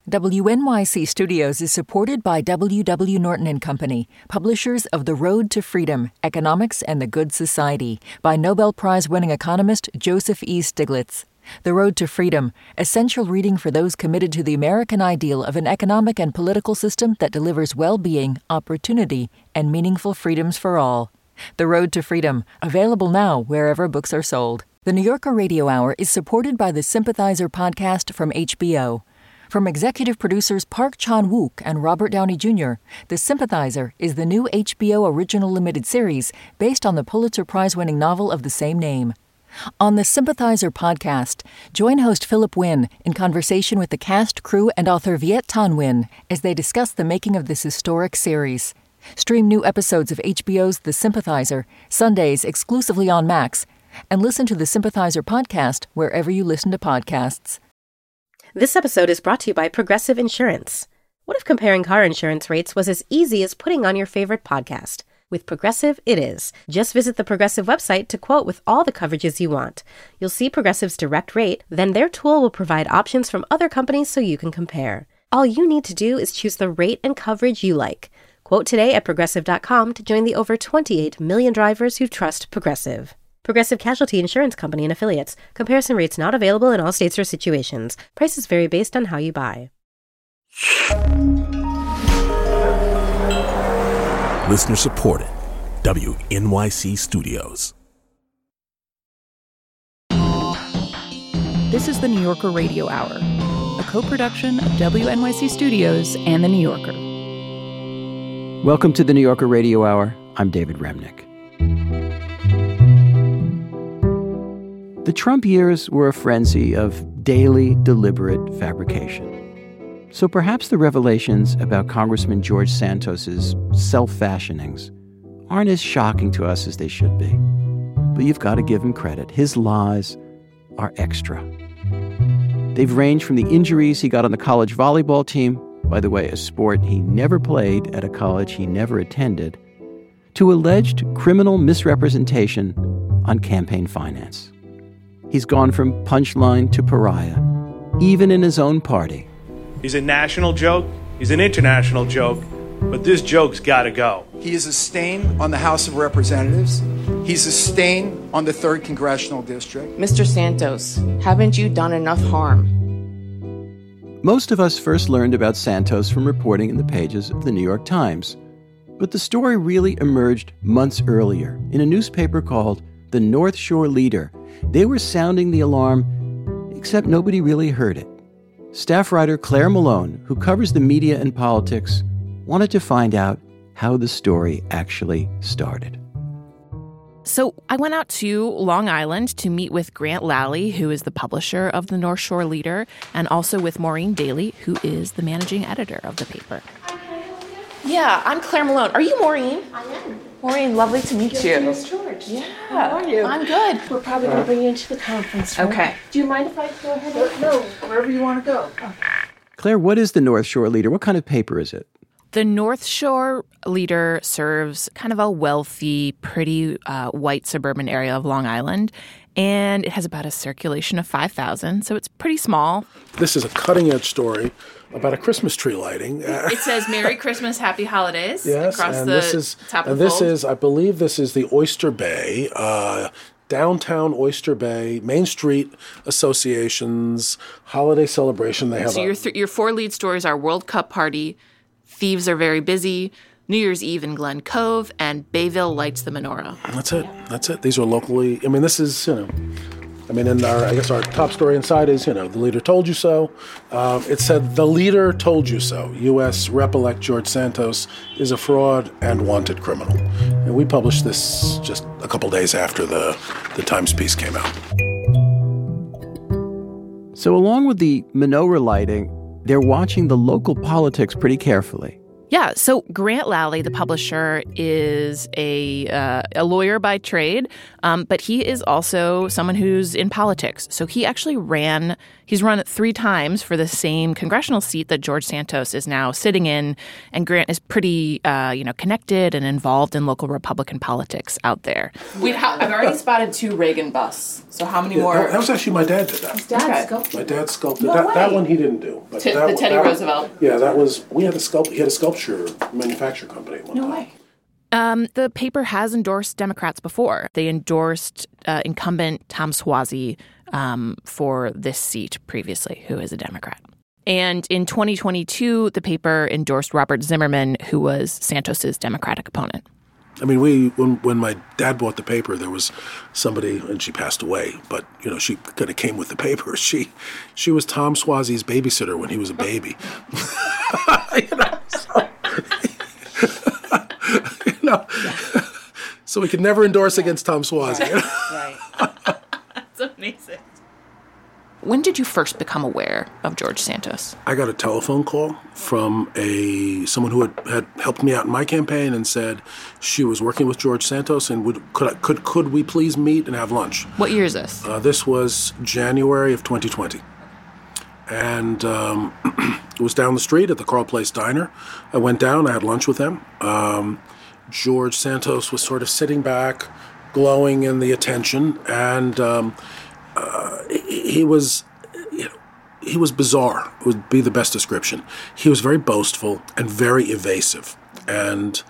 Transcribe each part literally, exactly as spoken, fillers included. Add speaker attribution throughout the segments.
Speaker 1: W N Y C Studios is supported by W W Norton and Company, publishers of The Road to Freedom, Economics and the Good Society, by Nobel Prize-winning economist Joseph E. Stiglitz. The Road to Freedom, essential reading for those committed to the American ideal of an economic and political system that delivers well-being, opportunity, and meaningful freedoms for all. The Road to Freedom, available now wherever books are sold. The New Yorker Radio Hour is supported by the Sympathizer podcast from H B O. From executive producers Park Chan-wook and Robert Downey Junior, The Sympathizer is the new H B O original limited series based on the Pulitzer Prize-winning novel of the same name. On the Sympathizer podcast, join host Philip Wynn in conversation with the cast, crew, and author Viet Thanh Nguyen as they discuss the making of this historic series. Stream new episodes of H B O's The Sympathizer, Sundays exclusively on Max, and listen to the Sympathizer podcast wherever you listen to podcasts.
Speaker 2: This episode is brought to you by Progressive Insurance. What if comparing car insurance rates was as easy as putting on your favorite podcast? With Progressive, it is. Just visit the Progressive website to quote with all the coverages you want. You'll see Progressive's direct rate, then their tool will provide options from other companies so you can compare. All you need to do is choose the rate and coverage you like. Quote today at Progressive dot com to join the over twenty-eight million drivers who trust Progressive. Progressive Casualty Insurance Company and Affiliates. Comparison rates not available in all states or situations. Prices vary based on how you buy.
Speaker 3: Listener supported. W N Y C Studios.
Speaker 4: This is the New Yorker Radio Hour, a co-production of W N Y C Studios and The New Yorker.
Speaker 5: Welcome to the New Yorker Radio Hour. I'm David Remnick. The Trump years were a frenzy of daily, deliberate fabrication. So perhaps the revelations about Congressman George Santos's self-fashionings aren't as shocking to us as they should be. But you've got to give him credit. His lies are extra. They've ranged from the injuries he got on the college volleyball team, by the way, a sport he never played at a college he never attended, to alleged criminal misrepresentation on campaign finance. He's gone from punchline to pariah, even in his own party.
Speaker 6: He's a national joke, he's an international joke, but this joke's gotta go.
Speaker 7: He is a stain on the House of Representatives. He's a stain on the third Congressional District.
Speaker 8: Mister Santos, haven't you done enough harm?
Speaker 5: Most of us first learned about Santos from reporting in the pages of the New York Times. But the story really emerged months earlier in a newspaper called The North Shore Leader. They were sounding the alarm, except nobody really heard it. Staff writer Claire Malone, who covers the media and politics, wanted to find out how the story actually started.
Speaker 4: So I went out to Long Island to meet with Grant Lally, who is the publisher of the North Shore Leader, and also with Maureen Daly, who is the managing editor of the paper.
Speaker 8: Yeah, I'm Claire Malone. Are you Maureen?
Speaker 9: I am.
Speaker 8: Maureen, lovely to meet you.
Speaker 9: Miss George.
Speaker 8: Yeah.
Speaker 9: How are you?
Speaker 8: I'm good.
Speaker 9: We're probably going to bring you into the conference room.
Speaker 8: Okay.
Speaker 9: Do you mind if I go ahead? And... No, wherever you want to go. Oh.
Speaker 5: Claire, what is the North Shore Leader? What kind of paper is it?
Speaker 4: The North Shore Leader serves kind of a wealthy, pretty uh, white suburban area of Long Island, and it has about a circulation of five thousand, so it's pretty small.
Speaker 10: This is a cutting-edge story about a Christmas tree lighting.
Speaker 4: It says Merry Christmas, Happy Holidays
Speaker 10: yes,
Speaker 4: across
Speaker 10: and
Speaker 4: the
Speaker 10: this is,
Speaker 4: top of
Speaker 10: and
Speaker 4: the
Speaker 10: this
Speaker 4: fold.
Speaker 10: is, I believe this is the Oyster Bay, uh, downtown Oyster Bay, Main Street Association's holiday celebration. They have
Speaker 4: so
Speaker 10: a,
Speaker 4: your, th- your four lead stories are World Cup Party, Thieves Are Very Busy, New Year's Eve in Glen Cove, and Bayville Lights the Menorah.
Speaker 10: That's it. That's it. These are locally, I mean, this is, you know, I mean, and our, I guess our top story inside is, you know, the leader told you so. Uh, it said, the leader told you so. U S Rep-elect George Santos is a fraud and wanted criminal. And we published this just a couple days after the, the Times piece came out.
Speaker 5: So along with the menorah lighting, they're watching the local politics pretty carefully.
Speaker 4: Yeah, so Grant Lally, the publisher, is a uh, a lawyer by trade, um, but he is also someone who's in politics. So he actually ran, he's run three times for the same congressional seat that George Santos is now sitting in, and Grant is pretty, uh, you know, connected and involved in local Republican politics out there.
Speaker 8: Wait, how, I've already spotted two Reagan busts. So how many
Speaker 10: Yeah,
Speaker 8: more?
Speaker 10: That, that was actually my dad did that.
Speaker 8: His dad
Speaker 10: Okay.
Speaker 8: sculpted.
Speaker 10: My dad sculpted
Speaker 8: No
Speaker 10: that.
Speaker 8: way.
Speaker 10: That one he didn't do. But
Speaker 8: T-
Speaker 10: that,
Speaker 8: the Teddy
Speaker 10: that,
Speaker 8: Roosevelt.
Speaker 10: Yeah, that was we had a sculpt. He had a sculpture manufacturer company at one
Speaker 8: No
Speaker 10: time.
Speaker 8: way.
Speaker 4: Um, the paper has endorsed Democrats before. They endorsed uh, incumbent Tom Suozzi um, for this seat previously, who is a Democrat. And in twenty twenty-two, the paper endorsed Robert Zimmerman, who was Santos's Democratic opponent.
Speaker 10: I mean, we when when my dad bought the paper, there was somebody, and she passed away, but you know, she kind of came with the paper. She she was Tom Suozzi's babysitter when he was a baby. you know, so, you know, so we could never endorse against Tom Suozzi. You know?
Speaker 4: Right. That's amazing. When did you first become aware of George Santos?
Speaker 10: I got a telephone call from a someone who had, had helped me out in my campaign and said she was working with George Santos and would could I, could could we please meet and have lunch?
Speaker 4: What year is this?
Speaker 10: Uh, this was January of twenty twenty. And um, it was down the street at the Carl Place Diner. I went down, I had lunch with them. Um, George Santos was sort of sitting back, glowing in the attention, and um, uh, he, he was, you know, he was bizarre, would be the best description. He was very boastful and very evasive. And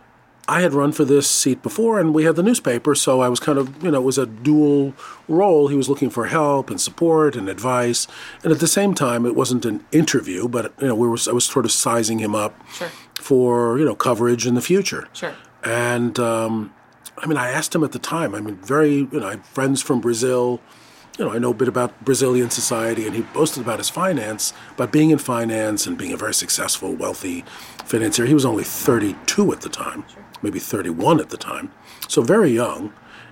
Speaker 10: I had run for this seat before, and we had the newspaper, so I was kind of, you know, it was a dual role. He was looking for help and support and advice, and at the same time, it wasn't an interview, but you know, we were I was sort of sizing him up
Speaker 4: Sure.
Speaker 10: for you know coverage in the future.
Speaker 4: Sure.
Speaker 10: And um, I mean, I asked him at the time. I mean, very, you know, I have friends from Brazil. You know, I know a bit about Brazilian society, and he boasted about his finance, about being in finance and being a very successful, wealthy financier. He was only thirty-two at the time, sure. maybe thirty-one at the time, so very young,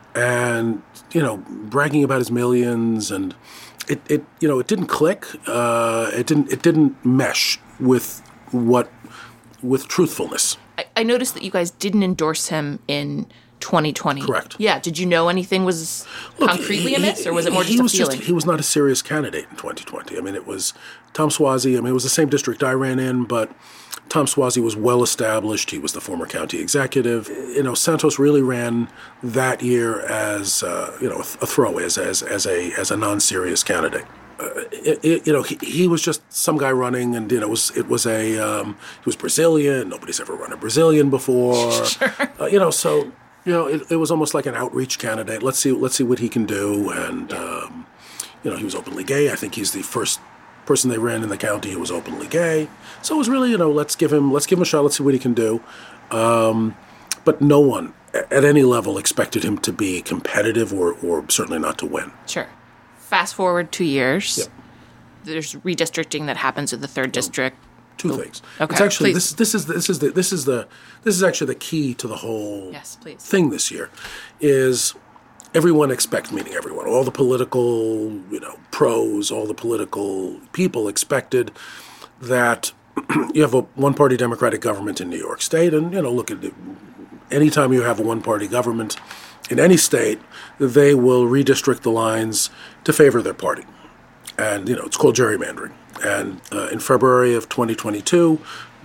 Speaker 10: and you know, bragging about his millions, and it, it you know, it didn't click. Uh, it didn't, it didn't mesh with what, with truthfulness.
Speaker 4: I, I noticed that you guys didn't endorse him in twenty twenty.
Speaker 10: Correct.
Speaker 4: Yeah. Did you know anything was
Speaker 10: Look,
Speaker 4: concretely
Speaker 10: he,
Speaker 4: amiss, or was it more
Speaker 10: he
Speaker 4: just
Speaker 10: was
Speaker 4: a feeling?
Speaker 10: Just, he was not a serious candidate in twenty twenty. I mean, it was Tom Suozzi. I mean, it was the same district I ran in, but Tom Suozzi was well established. He was the former county executive. You know, Santos really ran that year as uh, you know a throwaway, as as as a as a non-serious candidate. Uh, it, it, you know, he, he was just some guy running, and you know, it was it was a um, he was Brazilian. Nobody's ever run a Brazilian before.
Speaker 4: Sure.
Speaker 10: Uh, you know, so. You know, it, it was almost like an outreach candidate. Let's see, let's see what he can do. And um, you know, he was openly gay. I think he's the first person they ran in the county who was openly gay. So it was really, you know, let's give him, let's give him a shot. Let's see what he can do. Um, but no one at any level expected him to be competitive, or, or certainly not to win.
Speaker 4: Sure. Fast forward two years.
Speaker 10: Yep.
Speaker 4: There's redistricting that happens in the third district.
Speaker 10: Two
Speaker 4: oh.
Speaker 10: things.
Speaker 4: Okay.
Speaker 10: It's actually
Speaker 4: please.
Speaker 10: this. This is this is the this is the this is actually the key to the whole
Speaker 4: yes, please.
Speaker 10: thing this year. Is everyone expects, meaning everyone, all the political, you know, pros, all the political people expected that you have a one-party Democratic government in New York State, and you know, look at it. Anytime you have a one-party government in any state, they will redistrict the lines to favor their party, and you know, it's called gerrymandering. And uh, in February of twenty twenty-two,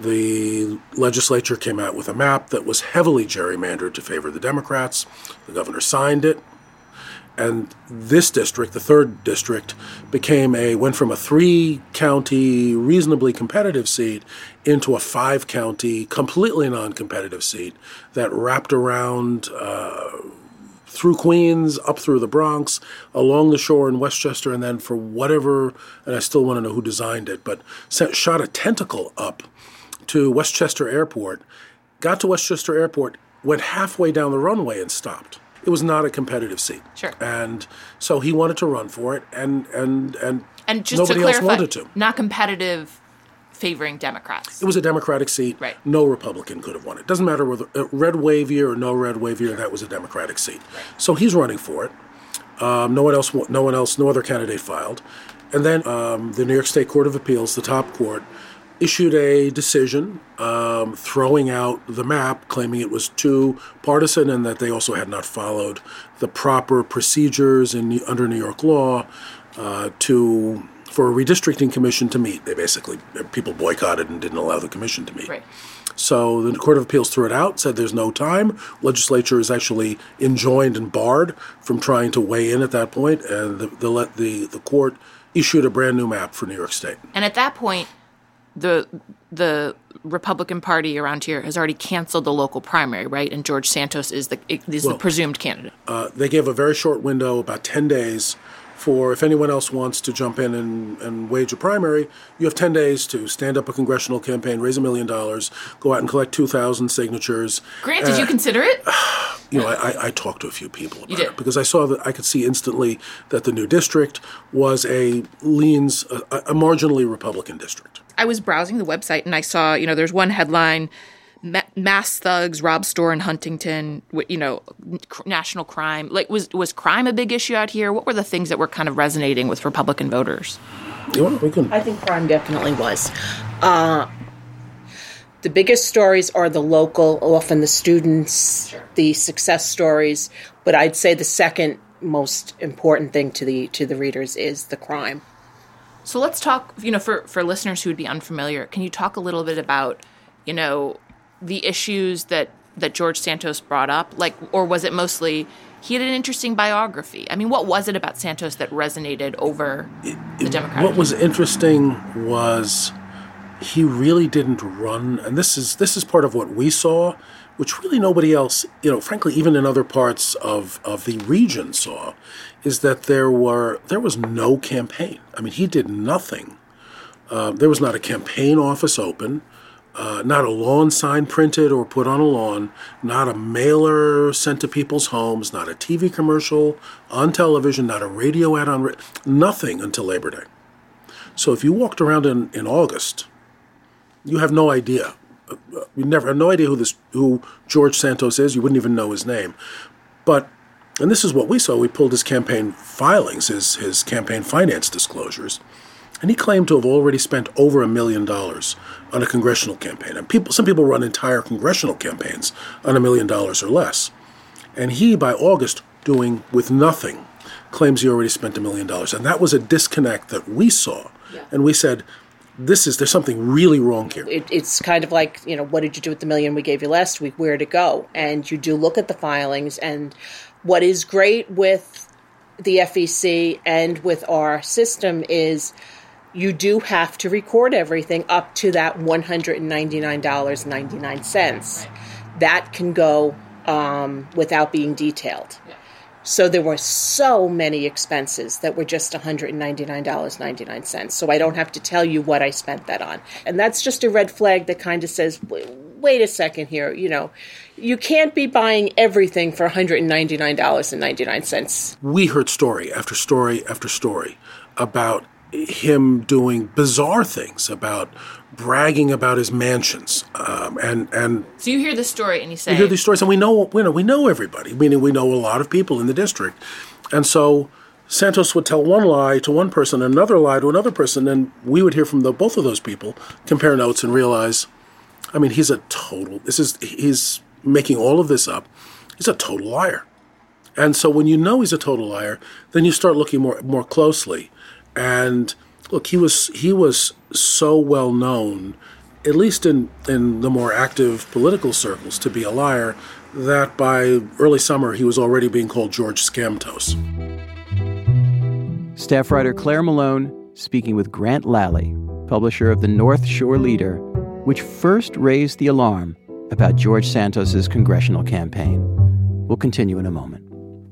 Speaker 10: the legislature came out with a map that was heavily gerrymandered to favor the Democrats. The governor signed it. And this district, the third district, became a, went from a three-county, reasonably competitive seat into a five-county, completely non-competitive seat that wrapped around uh, through Queens, up through the Bronx, along the shore in Westchester, and then for whatever, and I still want to know who designed it, but sent, shot a tentacle up to Westchester Airport, got to Westchester Airport, went halfway down the runway and stopped. It was not a competitive seat.
Speaker 4: Sure.
Speaker 10: And so he wanted to run for it, and and, and,
Speaker 4: and just
Speaker 10: nobody
Speaker 4: to clarify,
Speaker 10: else wanted to.
Speaker 4: Not competitive favoring Democrats.
Speaker 10: It was a Democratic seat.
Speaker 4: Right.
Speaker 10: No Republican could have won it. Doesn't matter whether uh, red wave year or no red wave year, that was a Democratic seat.
Speaker 4: Right.
Speaker 10: So he's running for it. Um, no one else, no one else, no other candidate filed. And then um, the New York State Court of Appeals, the top court, issued a decision um, throwing out the map, claiming it was too partisan and that they also had not followed the proper procedures in, under New York law uh, to for a redistricting commission to meet. They basically, people boycotted and didn't allow the commission to meet.
Speaker 4: Right.
Speaker 10: So the Court of Appeals threw it out, said there's no time. Legislature is actually enjoined and barred from trying to weigh in at that point, and the the the, the court issued a brand new map for New York State.
Speaker 4: And at that point, the the Republican Party around here has already canceled the local primary, right? And George Santos is the is well, the presumed candidate.
Speaker 10: Uh, they gave a very short window, about ten days, for if anyone else wants to jump in and, and wage a primary, you have ten days to stand up a congressional campaign, raise a million dollars, go out and collect two thousand signatures.
Speaker 4: Grant, did uh, you consider it?
Speaker 10: You know, I, I talked to a few people about
Speaker 4: you did.
Speaker 10: it because I saw that I could see instantly that the new district was a leans, a, a marginally Republican district.
Speaker 4: I was browsing the website and I saw, you know, there's one headline, mass thugs rob store in Huntington, you know, national crime. Like, was was crime a big issue out here? What were the things that were kind of resonating with Republican voters?
Speaker 10: Yeah, we can.
Speaker 11: I think crime definitely was. Uh, the biggest stories are the local, often the students, sure. the success stories. But I'd say the second most important thing to the to the readers is the crime.
Speaker 4: So let's talk, you know, for, for listeners who would be unfamiliar, can you talk a little bit about, you know, the issues that, that George Santos brought up? Like, or was it mostly he had an interesting biography? I mean, what was it about Santos that resonated over the Democratic?
Speaker 10: What was interesting was he really didn't run, and this is this is part of what we saw, which really nobody else, you know, frankly, even in other parts of, of the region saw, is that there were there was no campaign. I mean, he did nothing. Uh, there was not a campaign office open. Uh, not a lawn sign printed or put on a lawn, not a mailer sent to people's homes, not a T V commercial on television, not a radio ad on, ra- nothing until Labor Day. So if you walked around in, in August, you have no idea. Uh, you never have no idea who this who George Santos is. You wouldn't even know his name. But, and this is what we saw. We pulled his campaign filings, his his campaign finance disclosures. And he claimed to have already spent over a million dollars on a congressional campaign. And people, some people run entire congressional campaigns on a million dollars or less. And he, by August, doing with nothing, claims he already spent a million dollars. And that was a disconnect that we saw. Yeah. And we said, this is, there's something really wrong here.
Speaker 11: It, it's kind of like, you know, what did you do with the million we gave you last week? Where'd it go? And you do look at the filings. And what is great with the F E C and with our system is you do have to record everything up to that one hundred ninety-nine dollars and ninety-nine cents. That can go um, without being detailed. Yeah. So there were so many expenses that were just one hundred ninety-nine dollars and ninety-nine cents. So I don't have to tell you what I spent that on. And that's just a red flag that kind of says, wait a second here, you know, you can't be buying everything for one hundred ninety-nine dollars and ninety-nine cents.
Speaker 10: We heard story after story after story about him doing bizarre things, about bragging about his mansions, um, and and.
Speaker 4: So you hear this story and you say,
Speaker 10: we hear these stories, and we know we know we know everybody. Meaning we know a lot of people in the district, and so Santos would tell one lie to one person, another lie to another person, and we would hear from the, both of those people, compare notes, and realize, I mean, he's a total. This is he's making all of this up. He's a total liar, and so when you know he's a total liar, then you start looking more more closely. And look, he was he was so well known, at least in, in the more active political circles, to be a liar, that by early summer he was already being called George Scamtos.
Speaker 5: Staff writer Claire Malone speaking with Grant Lally, publisher of the North Shore Leader, which first raised the alarm about George Santos's congressional campaign. We'll continue in a moment.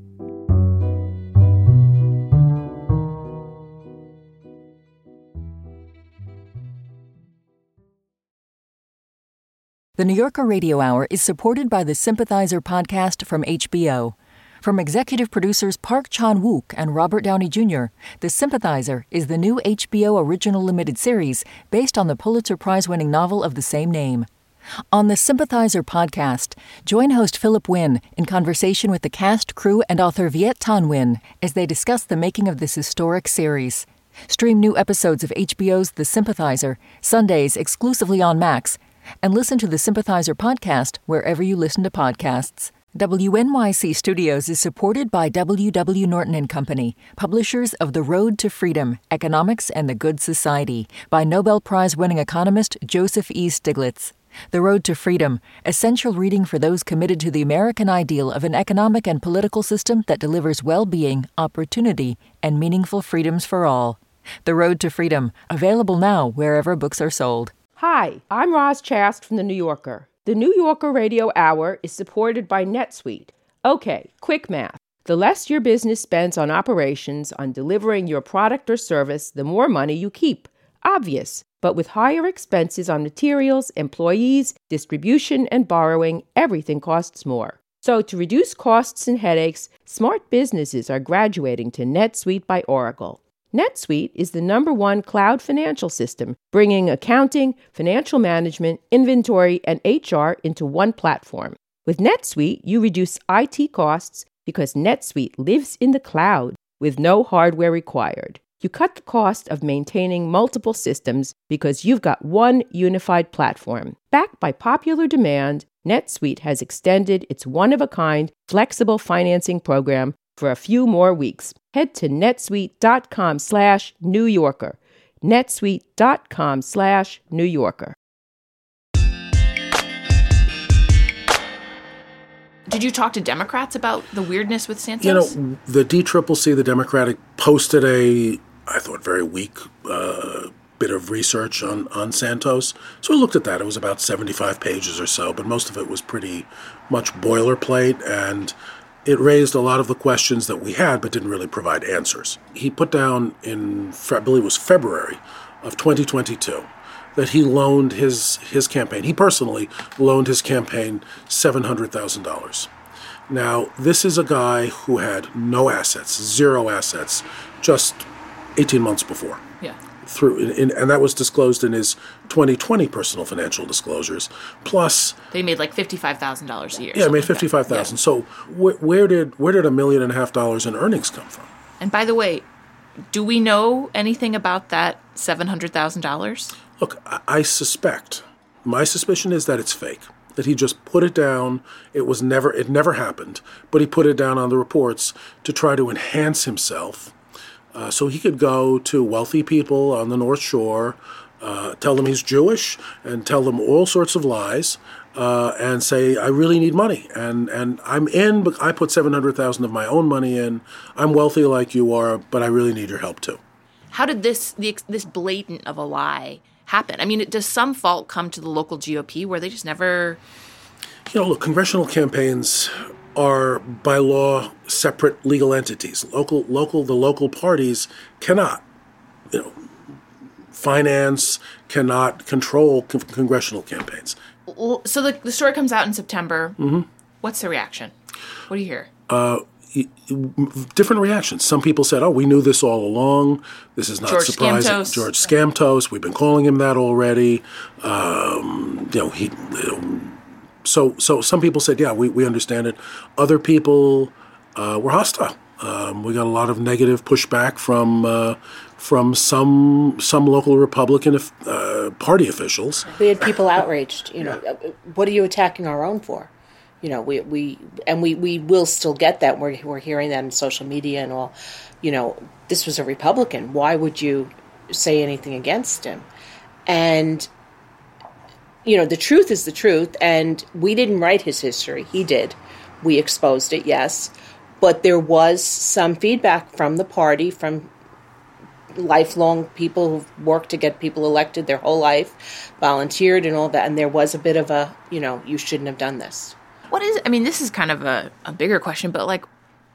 Speaker 1: The New Yorker Radio Hour is supported by the Sympathizer podcast from H B O. From executive producers Park Chan-wook and Robert Downey Junior, The Sympathizer is the new H B O original limited series based on the Pulitzer Prize-winning novel of the same name. On the Sympathizer podcast, join host Philip Nguyen in conversation with the cast, crew, and author Viet Thanh Nguyen as they discuss the making of this historic series. Stream new episodes of H B O's The Sympathizer, Sundays exclusively on Max, and listen to the Sympathizer podcast wherever you listen to podcasts. W N Y C Studios is supported by W W Norton and Company, publishers of The Road to Freedom, Economics and the Good Society, by Nobel Prize-winning economist Joseph E. Stiglitz. The Road to Freedom, essential reading for those committed to the American ideal of an economic and political system that delivers well-being, opportunity, and meaningful freedoms for all. The Road to Freedom, available now wherever books are sold.
Speaker 12: Hi, I'm Roz Chast from The New Yorker. The New Yorker Radio Hour is supported by NetSuite. Okay, quick math. The less your business spends on operations, on delivering your product or service, the more money you keep. Obvious. But with higher expenses on materials, employees, distribution, and borrowing, everything costs more. So to reduce costs and headaches, smart businesses are graduating to NetSuite by Oracle. NetSuite is the number one cloud financial system, bringing accounting, financial management, inventory, and H R into one platform. With NetSuite, you reduce I T costs because NetSuite lives in the cloud with no hardware required. You cut the cost of maintaining multiple systems because you've got one unified platform. Backed by popular demand, NetSuite has extended its one-of-a-kind flexible financing program for a few more weeks. Head to netsuite.com slash New Yorker. netsuite.com slash New Yorker.
Speaker 4: Did you talk to Democrats about the weirdness with Santos?
Speaker 10: You know, the D C C C, the Democratic, posted a, I thought, very weak uh, bit of research on, on Santos. So I looked at that. It was about seventy-five pages or so, but most of it was pretty much boilerplate, and it raised a lot of the questions that we had, but didn't really provide answers. He put down in, I believe it was February of twenty twenty-two, that he loaned his, his campaign, he personally loaned his campaign seven hundred thousand dollars. Now, this is a guy who had no assets, zero assets, just eighteen months before.
Speaker 4: Yeah.
Speaker 10: Through in, in, and that was disclosed in his twenty twenty personal financial disclosures. Plus,
Speaker 4: they made like fifty-five thousand dollars a year.
Speaker 10: Yeah, made fifty-five thousand dollars. Yeah. So wh- where did where did a million and a half dollars in earnings come from?
Speaker 4: And by the way, do we know anything about that seven hundred thousand dollars?
Speaker 10: Look, I, I suspect, my suspicion is that it's fake. That he just put it down. It was never, it never happened. But he put it down on the reports to try to enhance himself. Uh, so he could go to wealthy people on the North Shore, uh, tell them he's Jewish, and tell them all sorts of lies, uh, and say, I really need money, and, and I'm in, but I put seven hundred thousand dollars of my own money in. I'm wealthy like you are, but I really need your help too.
Speaker 4: How did this the, this blatant of a lie happen? I mean, does some fault come to the local G O P where they just never...
Speaker 10: You know, look, congressional campaigns are by law separate legal entities. Local, local, the local parties cannot, you know, finance, cannot control con- congressional campaigns.
Speaker 4: So the, the story comes out in September.
Speaker 10: Mm-hmm.
Speaker 4: What's the reaction? What do you hear?
Speaker 10: Uh, different reactions. Some people said, oh, we knew this all along. This is not
Speaker 4: George
Speaker 10: surprising.
Speaker 4: Scamtos.
Speaker 10: George Scamtos. We've been calling him that already. Um, you know, he... You know, So so some people said, yeah, we, we understand it. Other people uh, were hostile. Um, we got a lot of negative pushback from uh, from some some local Republican uh, Party officials.
Speaker 11: We had people outraged. You know, yeah. What are you attacking our own for? You know, we, we and we, we will still get that. We're, we're hearing that in social media and all. You know, this was a Republican. Why would you say anything against him? And you know, the truth is the truth, and we didn't write his history. He did. We exposed it, yes. But there was some feedback from the party, from lifelong people who've worked to get people elected their whole life, volunteered and all that, and there was a bit of a, you know, you shouldn't have done this.
Speaker 4: What is, I mean, this is kind of a, a bigger question, but like,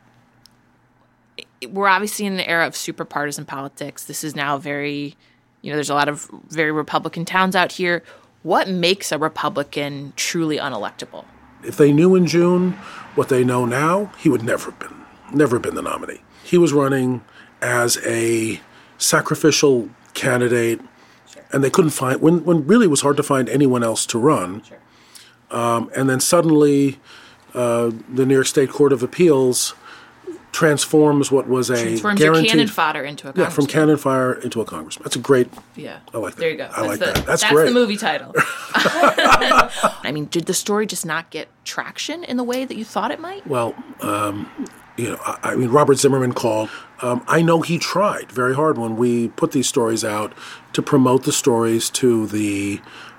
Speaker 4: we're obviously in an era of super partisan politics. This is now very, you know, there's a lot of very Republican towns out here. What makes a Republican truly unelectable?
Speaker 10: If they knew in June what they know now, he would never have been, never have been the nominee. He was running as a sacrificial candidate, sure. And they couldn't find, when, when really it was hard to find anyone else to run. Sure. Um, and then suddenly uh, the New York State Court of Appeals transforms what was a
Speaker 4: transforms
Speaker 10: guaranteed...
Speaker 4: your cannon fodder into a congressman.
Speaker 10: Yeah, from cannon fire into a congressman. That's a great...
Speaker 4: Yeah.
Speaker 10: I like that.
Speaker 4: There you go.
Speaker 10: I
Speaker 4: That's
Speaker 10: like
Speaker 4: the,
Speaker 10: that. That's,
Speaker 4: that's
Speaker 10: great.
Speaker 4: the movie title. I mean, did the story just not get traction in the way that you thought it might?
Speaker 10: Well, um, you know, I, I mean, Robert Zimmerman called. Um, I know he tried very hard when we put these stories out to promote the stories to the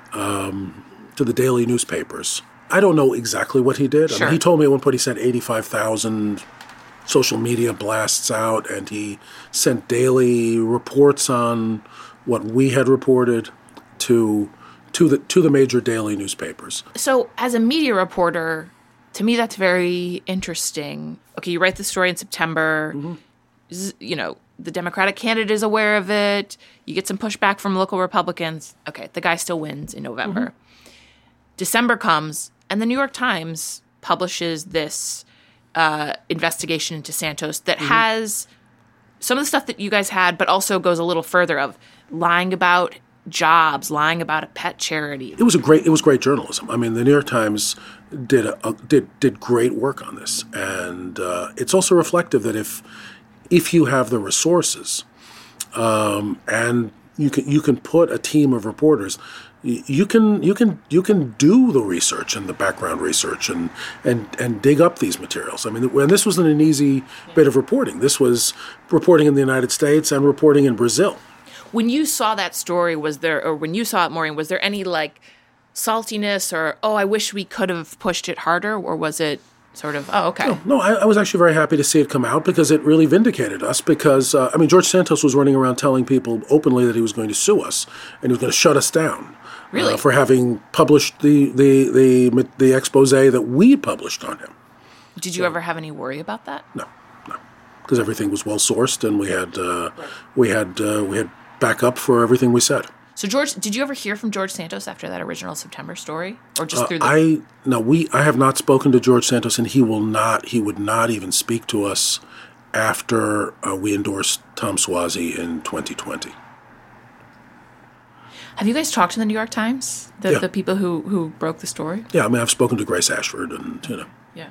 Speaker 10: um, to the daily newspapers. I don't know exactly what he did.
Speaker 4: Sure.
Speaker 10: I mean, he told me at one point he sent eighty-five thousand social media blasts out, and he sent daily reports on what we had reported to to the to the major daily newspapers.
Speaker 4: So, as a media reporter, to me, that's very interesting. Okay, you write the story in September. Mm-hmm. You know, the Democratic candidate is aware of it. You get some pushback from local Republicans. Okay, the guy still wins in November. Mm-hmm. December comes, and the New York Times publishes this uh, investigation into Santos that mm-hmm. has some of the stuff that you guys had, but also goes a little further of lying about jobs, lying about a pet charity.
Speaker 10: It was a great. It was great journalism. I mean, the New York Times did a, a, did did great work on this, and uh, it's also reflective that if if you have the resources, um, and you can you can put a team of reporters, you can you can you can do the research and the background research and and and dig up these materials. I mean, and this wasn't an easy bit of reporting. This was reporting in the United States and reporting in Brazil.
Speaker 4: When you saw that story, was there, or when you saw it, Maureen, was there any like saltiness or, oh, I wish we could have pushed it harder, or was it sort of, oh, okay?
Speaker 10: No, no I, I was actually very happy to see it come out because it really vindicated us because, uh, I mean, George Santos was running around telling people openly that he was going to sue us and he was going to shut us down.
Speaker 4: Really?
Speaker 10: Uh, for having published the, the, the, the expose that we published on him.
Speaker 4: Did you so, ever have any worry about that?
Speaker 10: No, no. Because everything was well-sourced and we had, uh, right. we had, uh, we had backup for everything we said.
Speaker 4: So, George, did you ever hear from George Santos after that original September story, or just
Speaker 10: uh,
Speaker 4: through the?
Speaker 10: I no, we. I have not spoken to George Santos, and he will not. He would not even speak to us after uh, we endorsed Tom Suozzi in twenty twenty.
Speaker 4: Have you guys talked to the New York Times, the
Speaker 10: yeah.
Speaker 4: the people who who broke the story?
Speaker 10: Yeah, I mean, I've spoken to Grace Ashford, and you know.
Speaker 4: Yeah.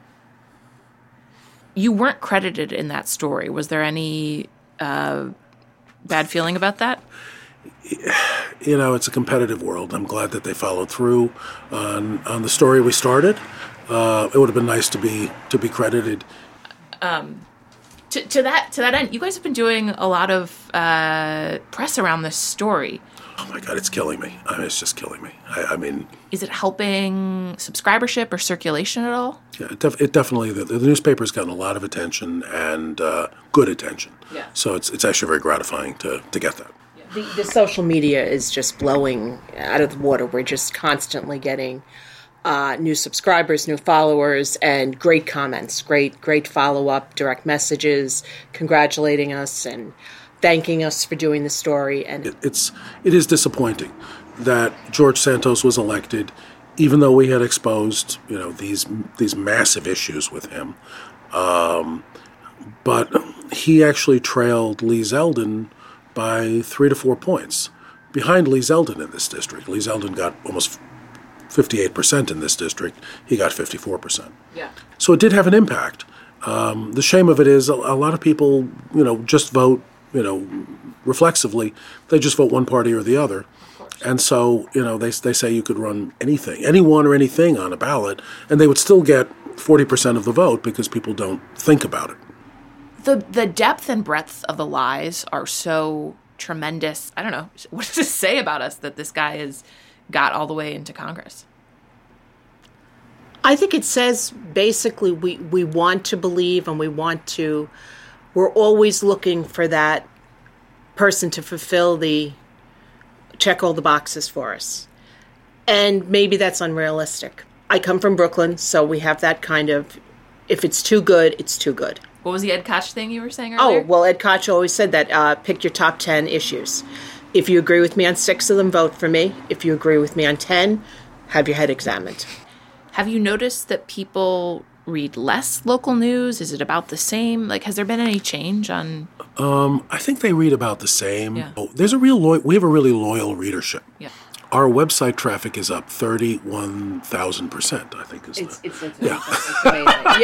Speaker 4: You weren't credited in that story. Was there any uh, bad feeling about that?
Speaker 10: You know, it's a competitive world. I'm glad that they followed through on on the story we started. Uh, it would have been nice to be to be credited. Um,
Speaker 4: to, to that to that end, you guys have been doing a lot of uh, press around this story.
Speaker 10: Oh my God, it's killing me. I mean, it's just killing me. I, I mean,
Speaker 4: is it helping subscribership or circulation at all?
Speaker 10: Yeah, it, def- it definitely. The, the newspaper's gotten a lot of attention and uh, good attention.
Speaker 4: Yeah.
Speaker 10: So it's it's actually very gratifying to to get that.
Speaker 11: The, the social media is just blowing out of the water. We're just constantly getting uh, new subscribers, new followers, and great comments, great, great follow-up, direct messages, congratulating us and thanking us for doing the story. And
Speaker 10: it, it's it is disappointing that George Santos was elected, even though we had exposed you know these these massive issues with him. Um, but he actually trailed Lee Zeldin by three to four points behind Lee Zeldin in this district. Lee Zeldin got almost fifty-eight percent in this district. He got fifty-four percent.
Speaker 4: Yeah.
Speaker 10: So it did have an impact. Um, the shame of it is a, a lot of people, you know, just vote, you know, reflexively. They just vote one party or the other. And so, you know, they they say you could run anything, anyone or anything on a ballot, and they would still get forty percent of the vote because people don't think about it.
Speaker 4: The the depth and breadth of the lies are so tremendous. I don't know. What does this say about us that this guy has got all the way into Congress?
Speaker 11: I think it says basically we, we want to believe and we want to, we're always looking for that person to fulfill the, check all the boxes for us. And maybe that's unrealistic. I come from Brooklyn, so we have that kind of, if it's too good, it's too good.
Speaker 4: What was the Ed Koch thing you were saying earlier?
Speaker 11: Oh, well, Ed Koch always said that, uh, pick your top ten issues. If you agree with me on six of them, vote for me. If you agree with me on ten, have your head examined.
Speaker 4: Have you noticed that people read less local news? Is it about the same? Like, has there been any change on?
Speaker 10: Um, I think they read about the same.
Speaker 4: Yeah.
Speaker 10: Oh, there's a real lo- we have a really loyal readership.
Speaker 4: Yeah.
Speaker 10: our website traffic is up thirty-one thousand percent, I think. Is
Speaker 11: it's,
Speaker 10: the,
Speaker 11: it's, it's,
Speaker 10: yeah.
Speaker 11: it's amazing.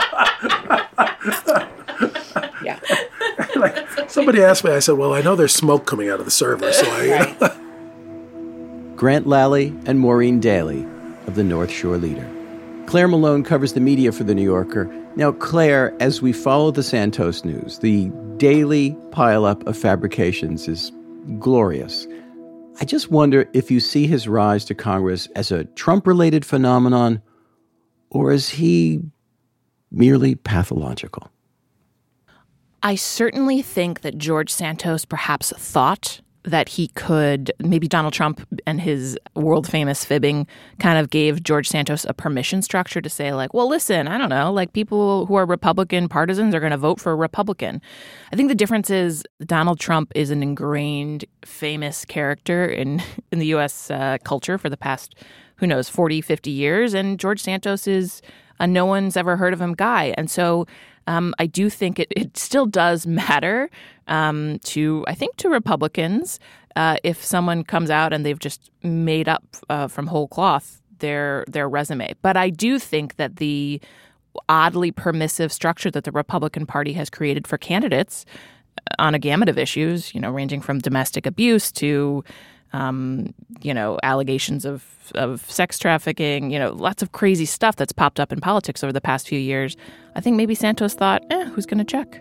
Speaker 11: Yeah. Yeah.
Speaker 10: Like, somebody asked me, I said, well, I know there's smoke coming out of the server, so I...
Speaker 11: Right.
Speaker 10: You know.
Speaker 5: Grant Lally and Maureen Daly of the North Shore Leader. Claire Malone covers the media for The New Yorker. Now, Claire, as we follow the Santos news, the daily pileup of fabrications is glorious. I just wonder if you see his rise to Congress as a Trump-related phenomenon, or is he merely pathological?
Speaker 4: I certainly think that George Santos perhaps thought that he could, maybe Donald Trump and his world-famous fibbing kind of gave George Santos a permission structure to say, like, well, listen, I don't know, like people who are Republican partisans are going to vote for a Republican. I think the difference is Donald Trump is an ingrained, famous character in, in the U S uh, culture for the past, who knows, forty, fifty years, and George Santos is a no one's ever heard of him guy. And so um, I do think it, it still does matter um, to, I think, to Republicans uh, if someone comes out and they've just made up uh, from whole cloth their their resume. But I do think that the oddly permissive structure that the Republican Party has created for candidates on a gamut of issues, you know, ranging from domestic abuse to Um, you know, allegations of, of sex trafficking, you know, lots of crazy stuff that's popped up in politics over the past few years. I think maybe Santos thought, eh, who's going to check?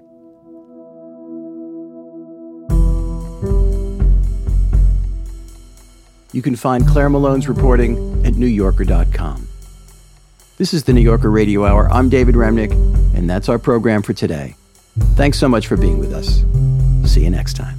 Speaker 5: You can find Claire Malone's reporting at new yorker dot com. This is the New Yorker Radio Hour. I'm David Remnick, and that's our program for today. Thanks so much for being with us. See you next time.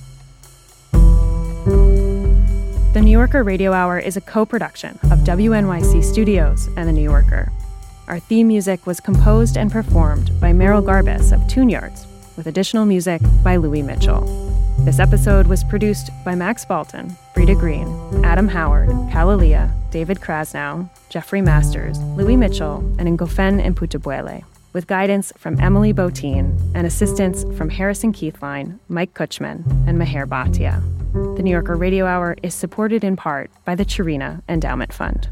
Speaker 13: The New Yorker Radio Hour is a co-production of W N Y C Studios and The New Yorker. Our theme music was composed and performed by Meryl Garbus of Tune Yards, with additional music by Louis Mitchell. This episode was produced by Max Balton, Frida Green, Adam Howard, Kalalia, David Krasnow, Jeffrey Masters, Louis Mitchell, and Ngofen Imputabuele, with guidance from Emily Botine and assistance from Harrison Keithline, Mike Kutchman, and Meher Bhatia. The New Yorker Radio Hour is supported in part by the Chirina Endowment Fund.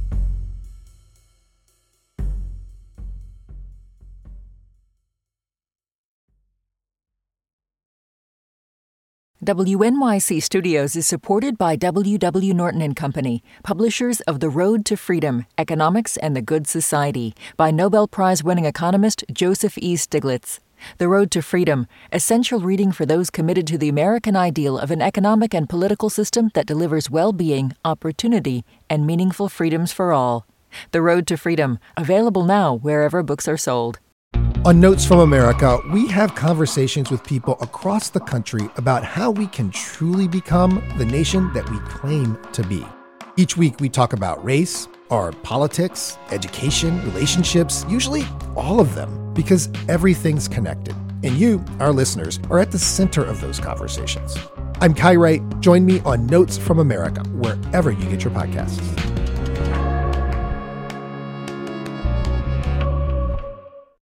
Speaker 1: W N Y C Studios is supported by W W. Norton and Company, publishers of The Road to Freedom, Economics and the Good Society, by Nobel Prize-winning economist Joseph E. Stiglitz. The Road to Freedom, essential reading for those committed to the American ideal of an economic and political system that delivers well-being, opportunity, and meaningful freedoms for all. The Road to Freedom, available now wherever books are sold.
Speaker 14: On Notes from America, we have conversations with people across the country about how we can truly become the nation that we claim to be. Each week, we talk about race, our politics, education, relationships, usually all of them, because everything's connected. And you, our listeners, are at the center of those conversations. I'm Kai Wright. Join me on Notes from America, wherever you get your podcasts.